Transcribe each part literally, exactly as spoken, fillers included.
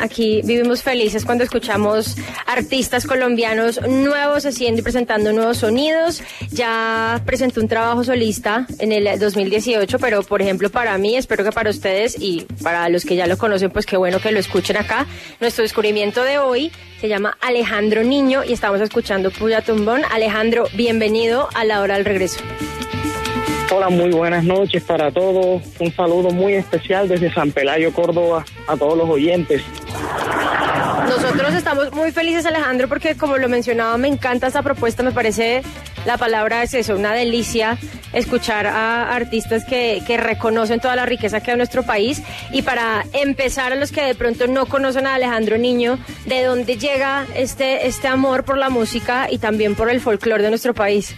aquí vivimos felices cuando escuchamos artistas colombianos nuevos haciendo y presentando nuevos sonidos. Ya presentó un trabajo solista en el dos mil dieciocho, pero por ejemplo para mí, espero que para ustedes y para los que ya lo conocen, pues qué bueno que lo escuchen acá. Nuestro descubrimiento de hoy se llama Alejandro Niño y estamos escuchando Puya Tumbón. Alejandro, bienvenido a La Hora del Regreso. Hola, muy buenas noches para todos. Un saludo muy especial desde San Pelayo, Córdoba, a todos los oyentes. Nosotros estamos muy felices, Alejandro, porque como lo mencionaba, me encanta esta propuesta, me parece, la palabra es eso, una delicia escuchar a artistas que, que reconocen toda la riqueza que hay en nuestro país. Y para empezar, a los que de pronto no conocen a Alejandro Niño, ¿de dónde llega este, este amor por la música y también por el folclore de nuestro país?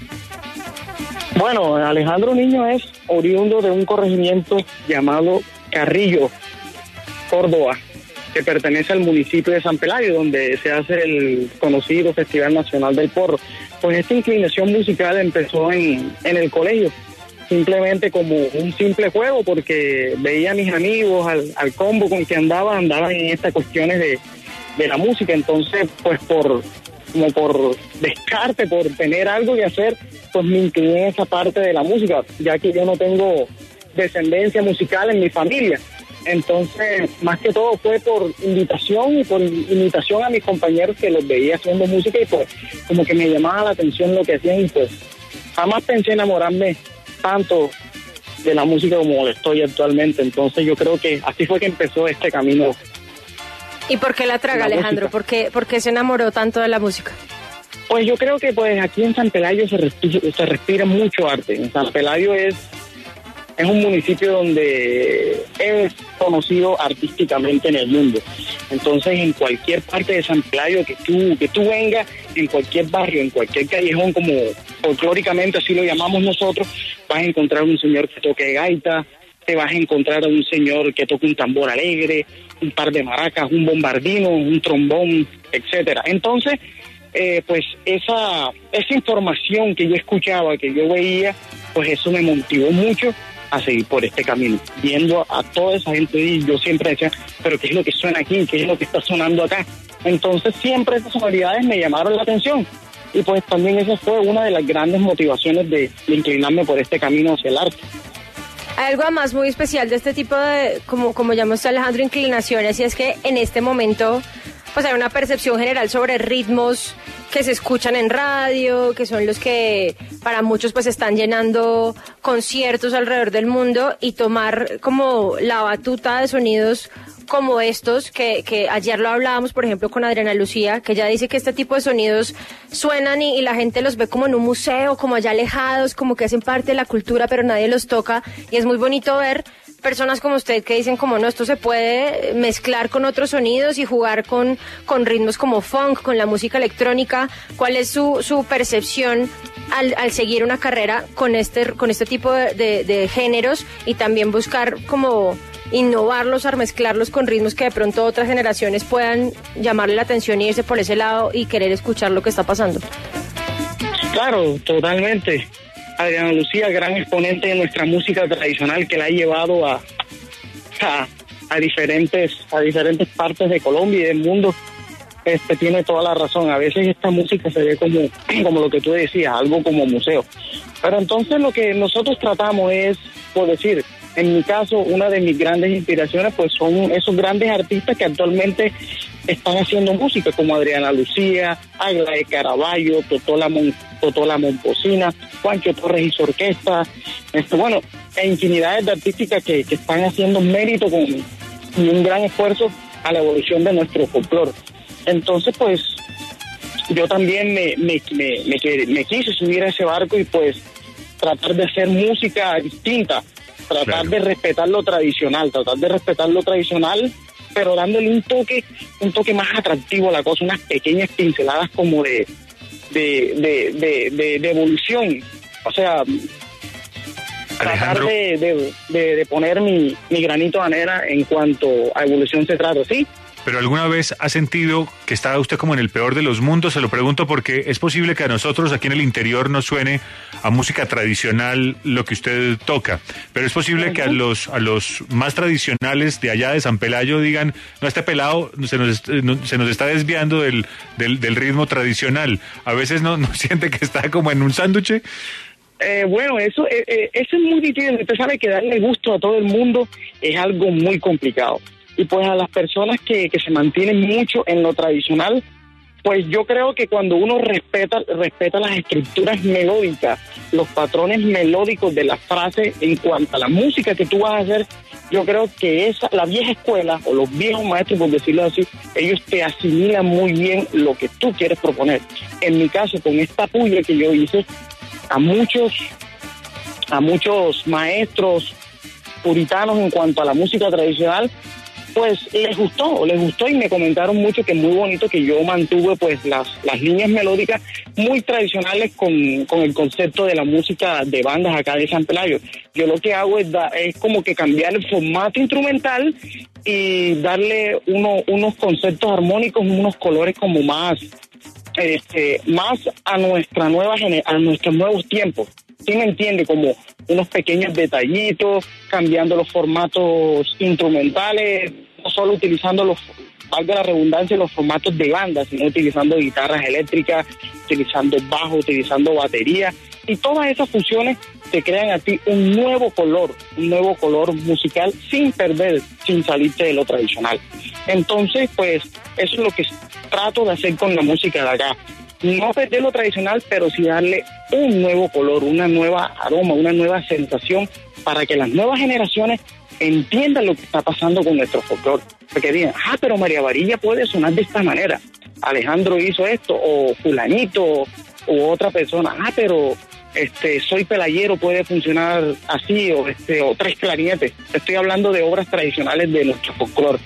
Bueno, Alejandro Niño es oriundo de un corregimiento llamado Carrillo, Córdoba, que pertenece al municipio de San Pelayo, donde se hace el conocido Festival Nacional del Porro. Pues esta inclinación musical empezó en, en el colegio, simplemente como un simple juego, porque veía a mis amigos, al, al combo con que andaba, andaban en estas cuestiones de, de la música. Entonces, pues por como por descarte, por tener algo que hacer, pues me incliné en esa parte de la música, ya que yo no tengo descendencia musical en mi familia. Entonces, más que todo fue por invitación y por invitación a mis compañeros que los veía haciendo música y pues como que me llamaba la atención lo que hacían y pues jamás pensé enamorarme tanto de la música como lo estoy actualmente. Entonces yo creo que así fue que empezó este camino. ¿Y por qué la traga, Alejandro? ¿Por qué, ¿Por qué se enamoró tanto de la música? Pues yo creo que pues aquí en San Pelayo se respira, se respira mucho arte. En San Pelayo es, es un municipio donde es conocido artísticamente en el mundo. Entonces en cualquier parte de San Pelayo que tú, que tú vengas, en cualquier barrio, en cualquier callejón, como folclóricamente así lo llamamos nosotros, vas a encontrar un señor que toque gaita, te vas a encontrar a un señor que toque un tambor alegre, un par de maracas, un bombardino, un trombón, etcétera. Entonces, eh, pues esa esa información que yo escuchaba, que yo veía, pues eso me motivó mucho a seguir por este camino, viendo a, a toda esa gente y yo siempre decía, pero ¿qué es lo que suena aquí? ¿Qué es lo que está sonando acá? Entonces siempre esas sonoridades me llamaron la atención y pues también esa fue una de las grandes motivaciones de, de inclinarme por este camino hacia el arte. Hay algo más muy especial de este tipo de, como, como llamó usted, Alejandro, inclinaciones, y es que en este momento pues hay una percepción general sobre ritmos que se escuchan en radio, que son los que para muchos pues están llenando conciertos alrededor del mundo, y tomar como la batuta de sonidos como estos, que, que ayer lo hablábamos, por ejemplo, con Adriana Lucía, que ella dice que este tipo de sonidos suenan y, y la gente los ve como en un museo, como allá alejados, como que hacen parte de la cultura, pero nadie los toca, y es muy bonito ver personas como usted que dicen como no, esto se puede mezclar con otros sonidos y jugar con, con ritmos como funk, con la música electrónica. ¿Cuál es su, su percepción al, al seguir una carrera con este, con este tipo de, de, de géneros, y también buscar como innovarlos, a mezclarlos con ritmos que de pronto otras generaciones puedan llamarle la atención y irse por ese lado y querer escuchar lo que está pasando? Claro, totalmente. Adriana Lucía, gran exponente de nuestra música tradicional, que la ha llevado a, a, a diferentes a diferentes partes de Colombia y del mundo. Este tiene toda la razón. A veces esta música se ve como, como lo que tú decías, algo como museo. Pero entonces lo que nosotros tratamos es, por decir, en mi caso, una de mis grandes inspiraciones pues son esos grandes artistas que actualmente están haciendo música, como Adriana Lucía, Águila de Caraballo, Totola, Mon, Totola Momposina, Juancho Torres y su orquesta, este, bueno, e infinidades de artísticas que, que están haciendo mérito con y un gran esfuerzo a la evolución de nuestro folclore. Entonces, pues, yo también me, me, me, me, me quise subir a ese barco y pues tratar de hacer música distinta, tratar claro. de respetar lo tradicional, tratar de respetar lo tradicional, pero dándole un toque, un toque más atractivo a la cosa, unas pequeñas pinceladas como de, de, de, de, de, de evolución. O sea, tratar de, de, de, de poner mi, mi granito de arena en cuanto a evolución se trata, ¿sí? pero ¿alguna vez ha sentido que está usted como en el peor de los mundos? Se lo pregunto porque es posible que a nosotros aquí en el interior nos suene a música tradicional lo que usted toca, pero es posible que a los a los más tradicionales de allá de San Pelayo digan, no, este pelado se nos, no, se nos está desviando del, del, del ritmo tradicional. A veces no, no siente que está como en un sándwich. Eh, bueno, eso, eh, eh, eso es muy difícil. Usted sabe que darle gusto a todo el mundo es algo muy complicado. Y pues a las personas que, que se mantienen mucho en lo tradicional, pues yo creo que cuando uno respeta, respeta las estructuras melódicas, los patrones melódicos de las frases en cuanto a la música que tú vas a hacer, yo creo que esa, la vieja escuela o los viejos maestros, por decirlo así, ellos te asimilan muy bien lo que tú quieres proponer. En mi caso, con esta puya que yo hice, a muchos a muchos maestros puritanos en cuanto a la música tradicional, pues les gustó, les gustó y me comentaron mucho que es muy bonito que yo mantuve pues las, las líneas melódicas muy tradicionales con, con el concepto de la música de bandas acá de San Pelayo. Yo lo que hago es, da, es como que cambiar el formato instrumental y darle uno, unos conceptos armónicos, unos colores como más Este, más a nuestra nueva a nuestros nuevos tiempos. ¿Sí me entiende? Como unos pequeños detallitos, cambiando los formatos instrumentales, no solo utilizando los, valga la redundancia, los formatos de banda, sino utilizando guitarras eléctricas, utilizando bajo, utilizando batería, y todas esas fusiones te crean a ti un nuevo color, un nuevo color musical sin perder, sin salirte de lo tradicional. Entonces, pues, eso es lo que trato de hacer con la música de acá. No perder lo tradicional, pero sí darle un nuevo color, una nueva aroma, una nueva sensación para que las nuevas generaciones entiendan lo que está pasando con nuestro folclore. Porque digan, ah, pero María Varilla puede sonar de esta manera. Alejandro hizo esto, o fulanito, o otra persona. Ah, pero este Soy Pelayero puede funcionar así, o este o Tres Clarinetes. Estoy hablando de obras tradicionales de nuestro folclore.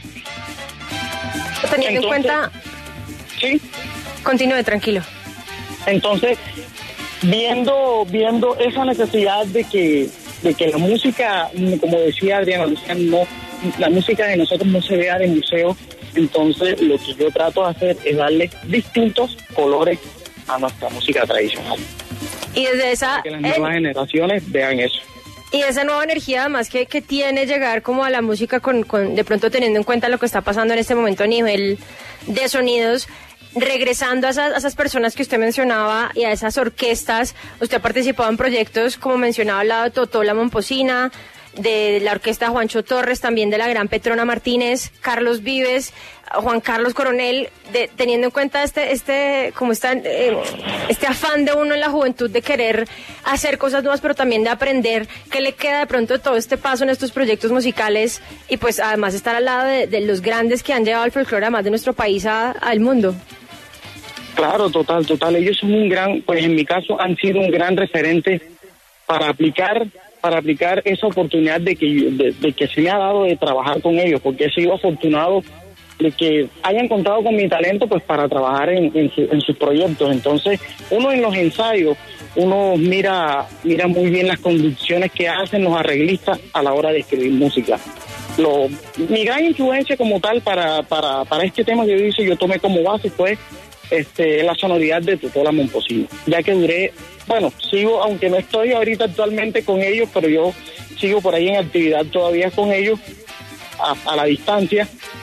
Teniendo Entonces, en cuenta... Sí. Continúe, tranquilo. Entonces, viendo viendo esa necesidad de que de que la música, como decía Adriana Lucía, no, la música de nosotros no se vea de museo, entonces lo que yo trato de hacer es darle distintos colores a nuestra música tradicional. Y desde esa... Para que las nuevas eh... generaciones vean eso. Y esa nueva energía además que, que tiene llegar como a la música con, con de pronto teniendo en cuenta lo que está pasando en este momento a nivel de sonidos, regresando a esas, a esas personas que usted mencionaba y a esas orquestas. Usted ha participado en proyectos, como mencionaba, al lado de Totó La Momposina, de la orquesta Juancho Torres, también de la gran Petrona Martínez, Carlos Vives, Juan Carlos Coronel, de, teniendo en cuenta este este como está, eh, este afán de uno en la juventud de querer hacer cosas nuevas, pero también de aprender qué le queda de pronto de todo este paso en estos proyectos musicales y pues además estar al lado de, de los grandes que han llevado el folclore además de nuestro país a, al mundo. Claro, total, total. Ellos son un gran, pues en mi caso han sido un gran referente para aplicar para aplicar esa oportunidad de que de, de que se me ha dado de trabajar con ellos, porque he sido afortunado de que hayan contado con mi talento pues para trabajar en, en, su, en sus proyectos. Entonces, uno en los ensayos, uno mira mira muy bien las conducciones que hacen los arreglistas a la hora de escribir música. Lo, mi gran influencia como tal para, para, para este tema que yo hice, yo tomé como base fue este, la sonoridad de Totó La Momposina, ya que duré, bueno, sigo, aunque no estoy ahorita actualmente con ellos, pero yo sigo por ahí en actividad todavía con ellos, a, a la distancia.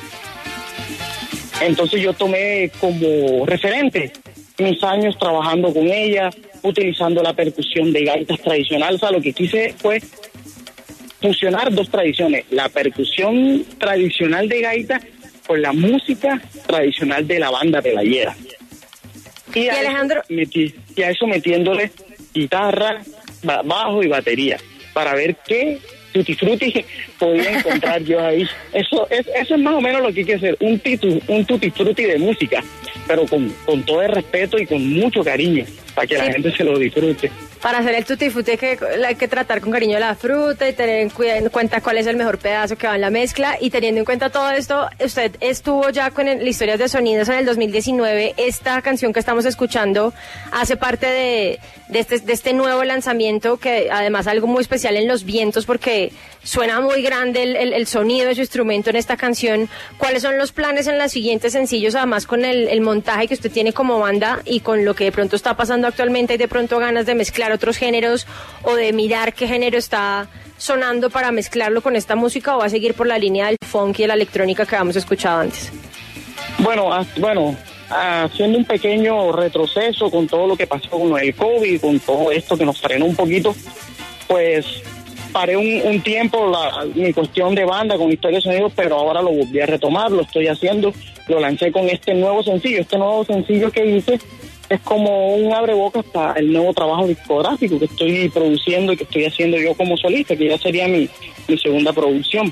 Entonces yo tomé como referente mis años trabajando con ella, utilizando la percusión de gaitas tradicional. O sea, lo que quise fue fusionar dos tradiciones, la percusión tradicional de gaita con la música tradicional de la banda pelayera. Y, y, a Alejandro... eso metí, y a eso metiéndole guitarra, bajo y batería, para ver qué tutti frutti podía encontrar yo ahí. Eso es eso es más o menos lo que hay que hacer, un, titu, un tutti frutti de música, pero con, con todo el respeto y con mucho cariño, para que sí, la gente se lo disfrute. Para hacer el tutti frutti hay que, hay que tratar con cariño la fruta y tener en, en cuenta cuál es el mejor pedazo que va en la mezcla, y teniendo en cuenta todo esto, usted estuvo ya con el, Historias de Sonidos en el dos mil diecinueve. Esta canción que estamos escuchando hace parte de, de, este, de este nuevo lanzamiento, que además algo muy especial en Los Vientos, porque suena muy grande el, el, el sonido de su instrumento en esta canción. ¿Cuáles son los planes en los siguientes sencillos, además con el, el montaje que usted tiene como banda y con lo que de pronto está pasando actualmente? ¿Hay de pronto ganas de mezclar otros géneros o de mirar qué género está sonando para mezclarlo con esta música, o va a seguir por la línea del funk y de la electrónica que habíamos escuchado antes? Bueno, ah, bueno, haciendo un pequeño retroceso con todo lo que pasó con el COVID, con todo esto que nos frenó un poquito, pues paré un, un tiempo la, mi cuestión de banda con Historia de Sonido, pero ahora lo volví a retomar, lo estoy haciendo, lo lancé con este nuevo sencillo. Este nuevo sencillo que hice es como un abrebocas para el nuevo trabajo discográfico que estoy produciendo y que estoy haciendo yo como solista, que ya sería mi, mi segunda producción.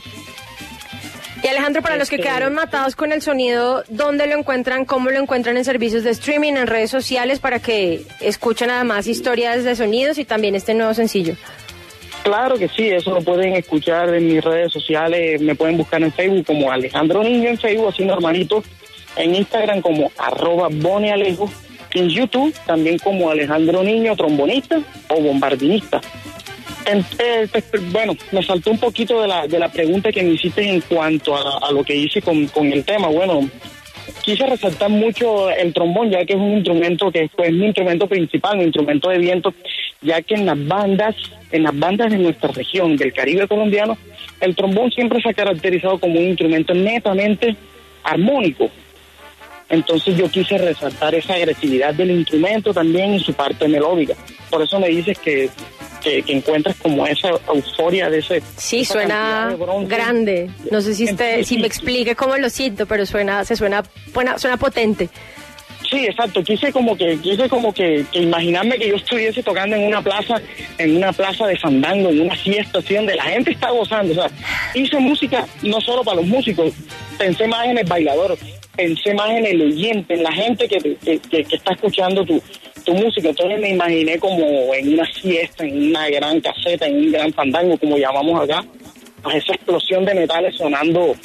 Y Alejandro, para los que quedaron matados con el sonido, ¿dónde lo encuentran? ¿Cómo lo encuentran en servicios de streaming, en redes sociales, para que escuchen además historias de sonidos y también este nuevo sencillo? Claro que sí, eso lo pueden escuchar en mis redes sociales. Me pueden buscar en Facebook como Alejandro Niño en Facebook, así normalito. En Instagram como arroba bonialejo. En YouTube también como Alejandro Niño, trombonista o bombardinista. Eh, bueno, me saltó un poquito de la de la pregunta que me hiciste en cuanto a, a lo que hice con, con el tema. Bueno, quise resaltar mucho el trombón, ya que es un instrumento que pues, es mi instrumento principal, mi instrumento de viento, ya que en las bandas, en las bandas de nuestra región, del Caribe colombiano, el trombón siempre se ha caracterizado como un instrumento netamente armónico. Entonces yo quise resaltar esa agresividad del instrumento también en su parte melódica. Por eso me dices que Que, que encuentras como esa euforia de ese... Sí, suena grande. No sé si usted, si me explique cómo lo siento, pero suena, se suena, suena, suena potente. Sí, exacto. Quise como que, quise como que, que imaginarme que yo estuviese tocando en una plaza, en una plaza de fandango, en una fiesta así donde la gente está gozando. O sea, hice música no solo para los músicos, pensé más en el bailador, pensé más en el oyente, en la gente que, que, que, que está escuchando tu, tu música. Entonces me imaginé como en una fiesta, en una gran caseta, en un gran fandango, como llamamos acá, pues esa explosión de metales sonando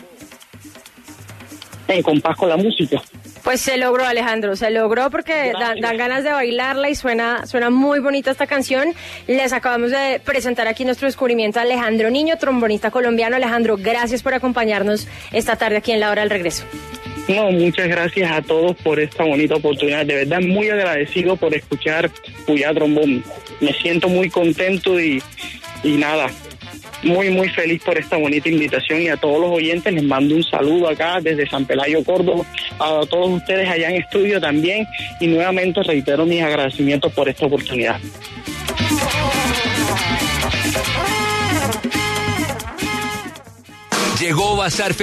en compás con la música. Pues se logró, Alejandro, se logró porque dan, dan ganas de bailarla y suena suena muy bonita esta canción. Les acabamos de presentar aquí nuestro descubrimiento a Alejandro Niño, trombonista colombiano. Alejandro, gracias por acompañarnos esta tarde aquí en La Hora del Regreso. No, muchas gracias a todos por esta bonita oportunidad. De verdad, muy agradecido por escuchar Puyá Trombón. Me siento muy contento y, y nada, muy, muy feliz por esta bonita invitación. Y a todos los oyentes les mando un saludo acá desde San Pelayo, Córdoba. A todos ustedes allá en estudio también. Y nuevamente reitero mis agradecimientos por esta oportunidad. Llegó Bazar